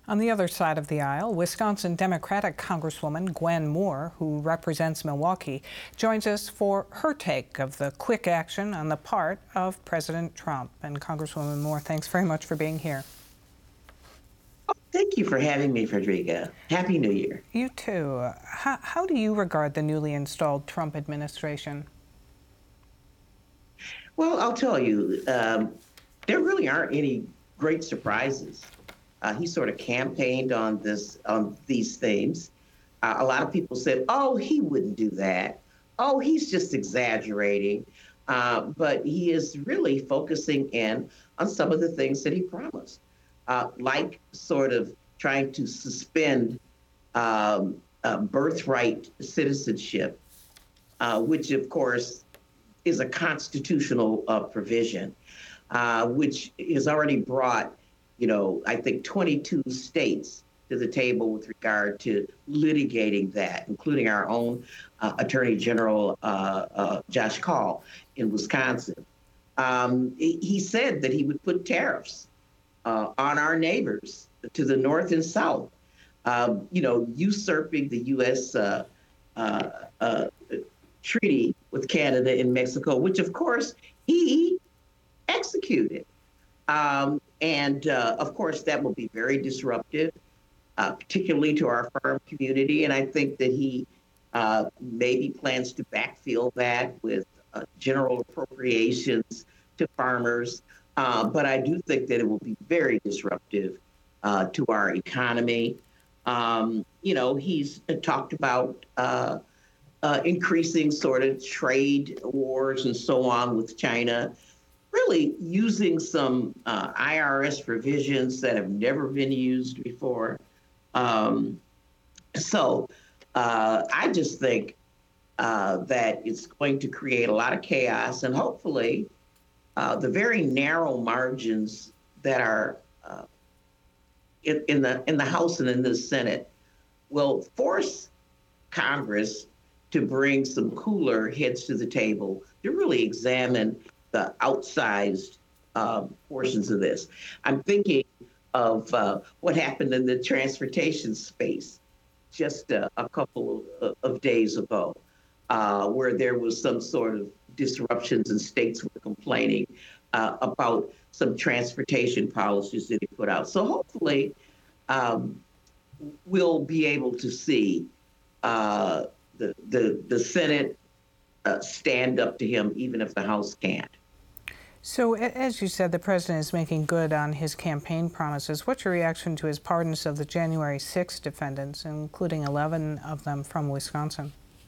On the other side of the aisle, Wisconsin Democratic Congresswoman Gwen Moore, who represents Milwaukee, joins us for her take of the quick action on the part of President Trump. And Congresswoman Moore, thanks very much for being here. Thank you for having me, Frederica. Happy New Year. You too. How do you regard the newly installed Trump administration? Well, I'll tell you, there really aren't any great surprises. He sort of campaigned on these themes. A lot of people said, "Oh, he wouldn't do that. Oh, he's just exaggerating." But he is really focusing in on some of the things that he promised, like sort of trying to suspend birthright citizenship, which of course is a constitutional provision, which has already brought, I think 22 states to the table with regard to litigating that, including our own Attorney General Josh Kaul in Wisconsin. He said that he would put tariffs on our neighbors to the north and south, usurping the U.S. Treaty with Canada and Mexico, which of course he executed. Of course, that will be very disruptive, particularly to our farm community. And I think that he maybe plans to backfill that with general appropriations to farmers. But I do think that it will be very disruptive to our economy. He's talked about increasing sort of trade wars and so on with China, really using some IRS provisions that have never been used before. So I just think that it's going to create a lot of chaos, and hopefully the very narrow margins that are in the House and in the Senate will force Congress to bring some cooler heads to the table to really examine the outsized portions of this. I'm thinking of what happened in the transportation space just a couple of days ago, where there was some sort of disruptions and states were complaining about some transportation policies that he put out. So hopefully we'll be able to see the Senate stand up to him, even if the House can't. So, as you said, the president is making good on his campaign promises. What's your reaction to his pardons of the January 6th defendants, including 11 of them from Wisconsin?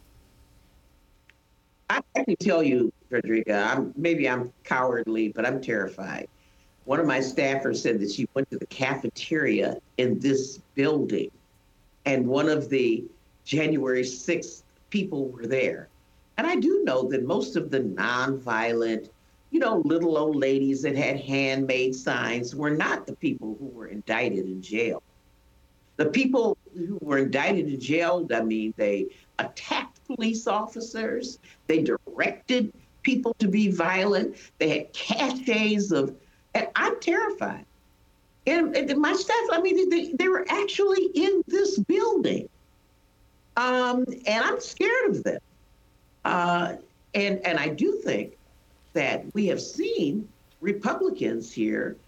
I can tell you, Frederica, maybe I'm cowardly, but I'm terrified. One of my staffers said that she went to the cafeteria in this building, and one of the January 6th people were there. And I do know that most of the nonviolent, little old ladies that had handmade signs were not the people who were indicted in jail. The people who were indicted in jail, they attacked police officers, they directed people to be violent, they had caches of, and I'm terrified. And my staff, they were actually in this building. And I'm scared of them. And I do think that we have seen Republicans here,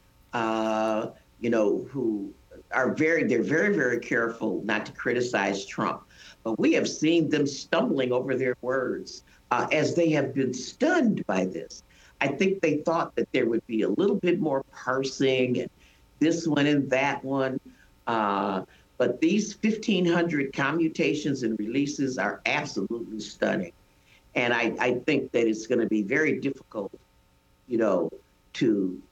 who are they're very, very careful not to criticize Trump. But we have seen them stumbling over their words as they have been stunned by this. I think they thought that there would be a little bit more parsing and this one and that one. But these 1,500 commutations and releases are absolutely stunning. And I think that it's going to be very difficult, to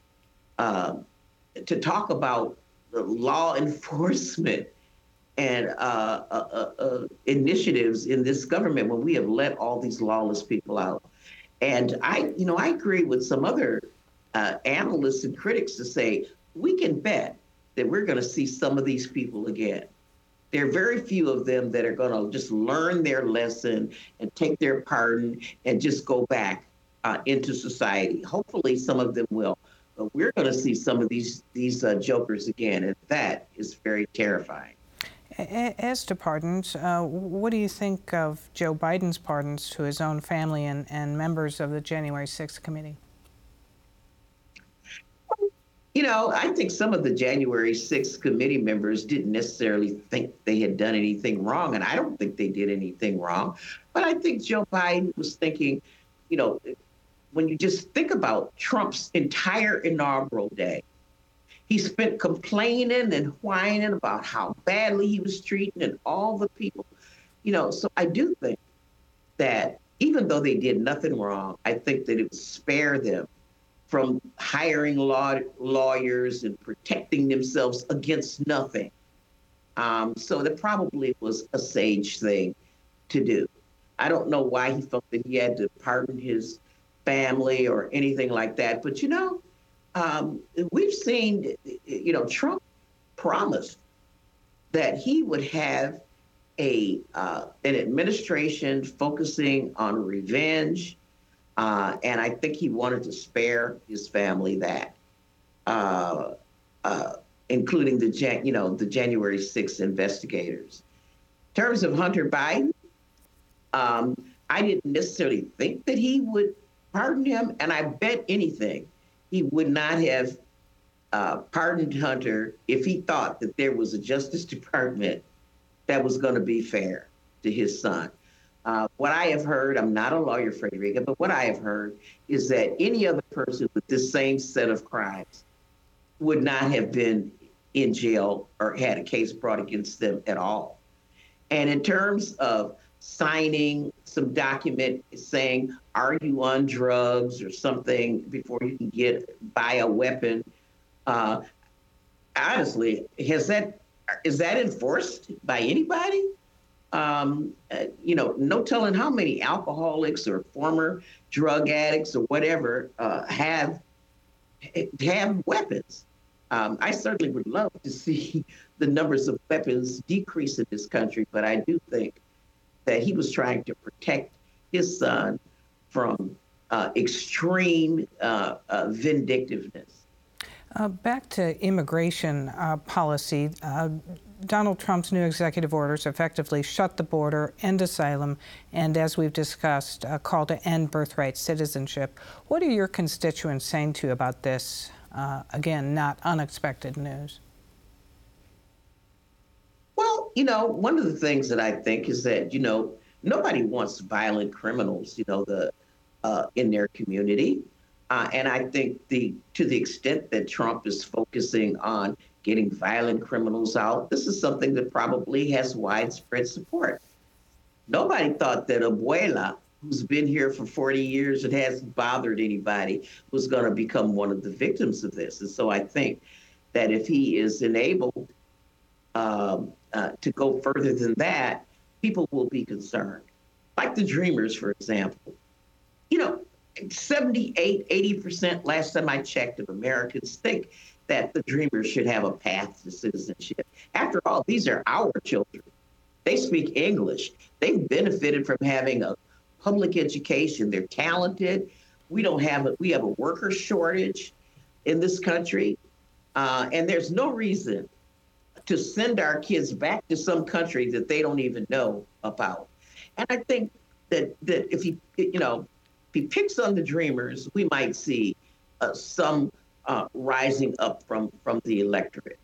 talk about the law enforcement and initiatives in this government when we have let all these lawless people out. And I agree with some other analysts and critics to say we can bet that we're going to see some of these people again. There are very few of them that are going to just learn their lesson and take their pardon and just go back into society. Hopefully some of them will. But we're going to see some of these jokers again, and that is very terrifying. As to pardons, what do you think of Joe Biden's pardons to his own family and members of the January 6th committee? You know, I think some of the January 6th committee members didn't necessarily think they had done anything wrong, and I don't think they did anything wrong. But I think Joe Biden was thinking, you know, when you just think about Trump's entire inaugural day, he spent complaining and whining about how badly he was treating and all the people, you know. So I do think that even though they did nothing wrong, I think that it would spare them from hiring lawyers and protecting themselves against nothing. So that probably was a sage thing to do. I don't know why he felt that he had to pardon his family or anything like that. But, you know, we've seen, you know, Trump promised that he would have an administration focusing on revenge. And I think he wanted to spare his family that, including the January 6th investigators. In terms of Hunter Biden, I didn't necessarily think that he would pardon him, and I bet anything he would not have pardoned Hunter if he thought that there was a Justice Department that was going to be fair to his son. What I have heard, I'm not a lawyer, Frederica, but what I have heard is that any other person with this same set of crimes would not have been in jail or had a case brought against them at all. And in terms of signing some document saying, are you on drugs or something before you can buy a weapon, honestly, is that enforced by anybody? You know, no telling how many alcoholics or former drug addicts or whatever have weapons. I certainly would love to see the numbers of weapons decrease in this country, but I do think that he was trying to protect his son from extreme vindictiveness. Back to immigration policy. Donald Trump's new executive orders effectively shut the border, end asylum, and as we've discussed, a call to end birthright citizenship. What are your constituents saying to you about this? Again, not unexpected news. Well, you know, one of the things that I think is that, you know, nobody wants violent criminals, you know, in their community. And I think to the extent that Trump is focusing on getting violent criminals out, this is something that probably has widespread support. Nobody thought that Abuela, who's been here for 40 years and hasn't bothered anybody, was going to become one of the victims of this. And so I think that if he is enabled to go further than that, people will be concerned. Like the Dreamers, for example. You know, 78, 80% last time I checked of Americans think that the Dreamers should have a path to citizenship. After all, these are our children. They speak English. They've benefited from having a public education. They're talented. We have a worker shortage in this country. And there's no reason to send our kids back to some country that they don't even know about. And I think that if he picks on the Dreamers, we might see some rising up from the electorate.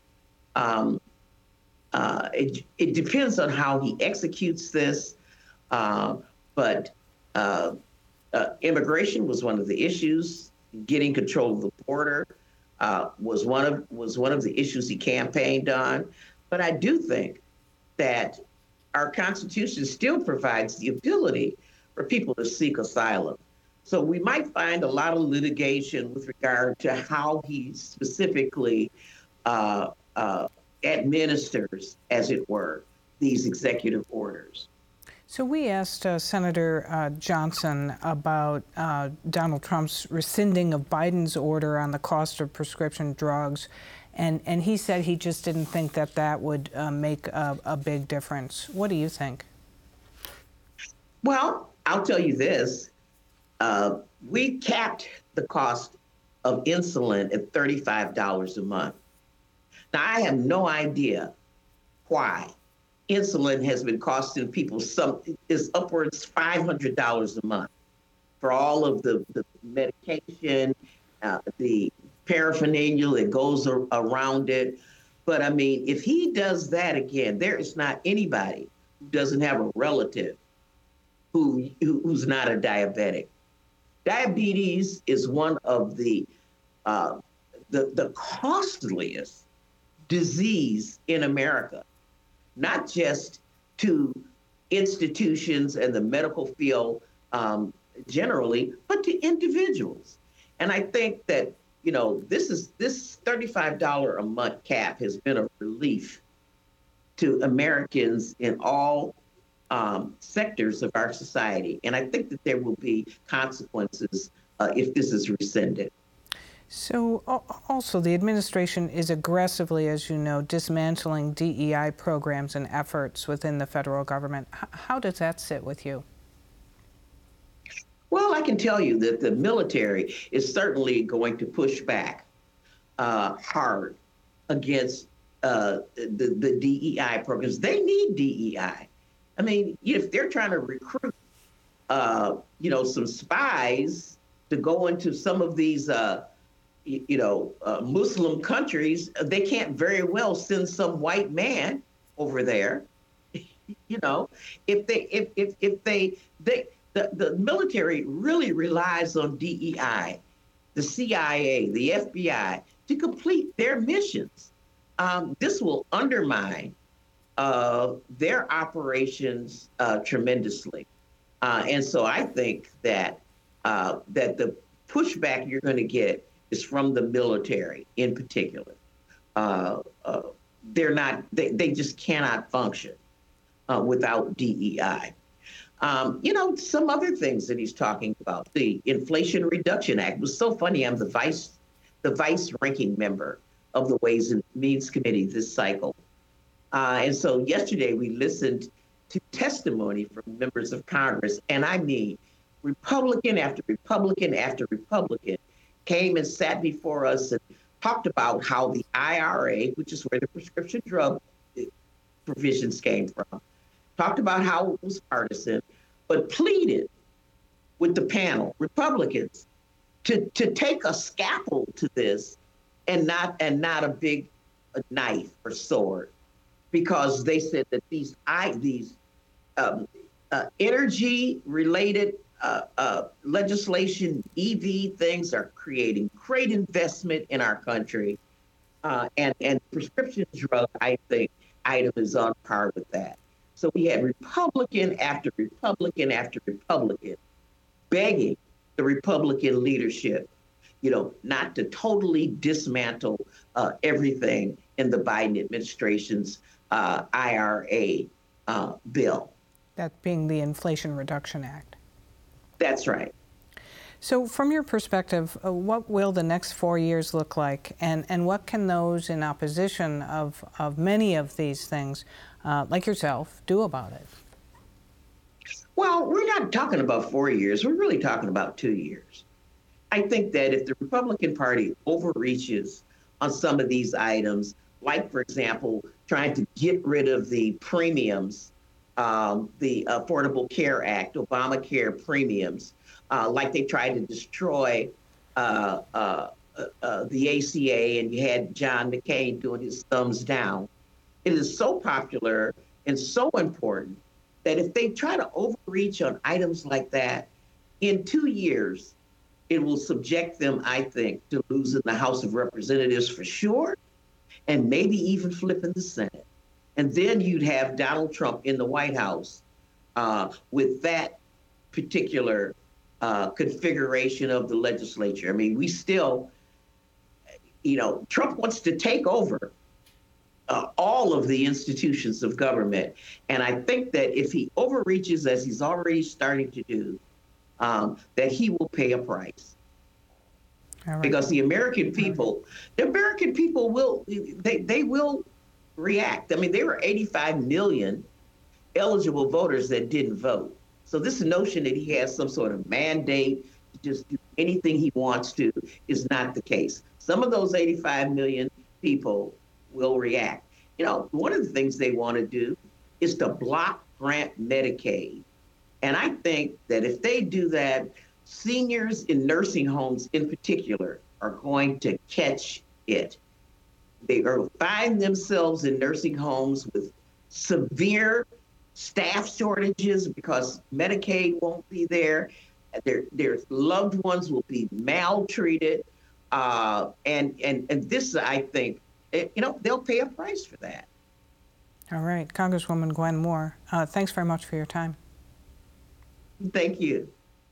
It depends on how he executes this, but immigration was one of the issues. Getting control of the border was one of the issues he campaigned on. But I do think that our Constitution still provides the ability for people to seek asylum. So we might find a lot of litigation with regard to how he specifically administers, as it were, these executive orders. So we asked Senator Johnson about Donald Trump's rescinding of Biden's order on the cost of prescription drugs, and he said he just didn't think that would make a big difference. What do you think? Well, I'll tell you this. We capped the cost of insulin at $35 a month. Now, I have no idea why insulin has been costing people is upwards $500 a month for all of the medication, the paraphernalia that goes around it. But I mean, if he does that again, there is not anybody who doesn't have a relative who's not a diabetic. Diabetes is one of the costliest disease in America, not just to institutions and the medical field generally, but to individuals. And I think that, this $35 a month cap has been a relief to Americans in all sectors of our society. And I think that there will be consequences if this is rescinded. So also the administration is aggressively, as you know, dismantling DEI programs and efforts within the federal government. How does that sit with you? Well, I can tell you that the military is certainly going to push back hard against the DEI programs. They need DEI. I mean, if they're trying to recruit, some spies to go into some of these, Muslim countries, they can't very well send some white man over there. The military really relies on DEI, the CIA, the FBI to complete their missions. This will undermine their operations tremendously. And so I think that the pushback you're going to get is from the military in particular. They just cannot function without DEI. Some other things that he's talking about, the Inflation Reduction Act. It was so funny. I'm the vice ranking member of the Ways and Means Committee this cycle. And so yesterday we listened to testimony from members of Congress, and I mean, Republican after Republican after Republican came and sat before us and talked about how the IRA, which is where the prescription drug provisions came from, talked about how it was partisan, but pleaded with the panel, Republicans, to take a scalpel to this and not a big knife or sword, because they said that these energy-related legislation, EV things are creating great investment in our country, and prescription drug, I think, item is on par with that. So we had Republican after Republican after Republican begging the Republican leadership, not to totally dismantle everything in the Biden administration's IRA bill. That being the Inflation Reduction Act. That's right. So from your perspective, what will the next 4 years look like? And what can those in opposition of many of these things, like yourself, do about it? Well, we're not talking about 4 years. We're really talking about 2 years. I think that if the Republican Party overreaches on some of these items, like, for example, trying to get rid of the premiums, the Affordable Care Act, Obamacare premiums, like they tried to destroy the ACA, and you had John McCain doing his thumbs down. It is so popular and so important that if they try to overreach on items like that, in 2 years, it will subject them, I think, to losing the House of Representatives for sure, and maybe even flipping the Senate. And then you'd have Donald Trump in the White House with that particular configuration of the legislature. I mean, we still, Trump wants to take over all of the institutions of government. And I think that if he overreaches, as he's already starting to do, that he will pay a price. All right. Because the American people will, they will react. I mean, there were 85 million eligible voters that didn't vote. So this notion that he has some sort of mandate to just do anything he wants to is not the case. Some of those 85 million people will react. You know, one of the things they want to do is to block grant Medicaid. And I think that if they do that, seniors in nursing homes in particular are going to catch it. They are find themselves in nursing homes with severe staff shortages because Medicaid won't be there. Their loved ones will be maltreated. And this, I think, they'll pay a price for that. All right, Congresswoman Gwen Moore, thanks very much for your time. Thank you.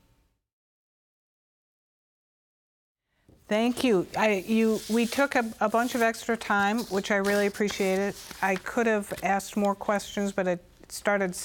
Thank you. We took a bunch of extra time, which I really appreciated. I could have asked more questions, but it started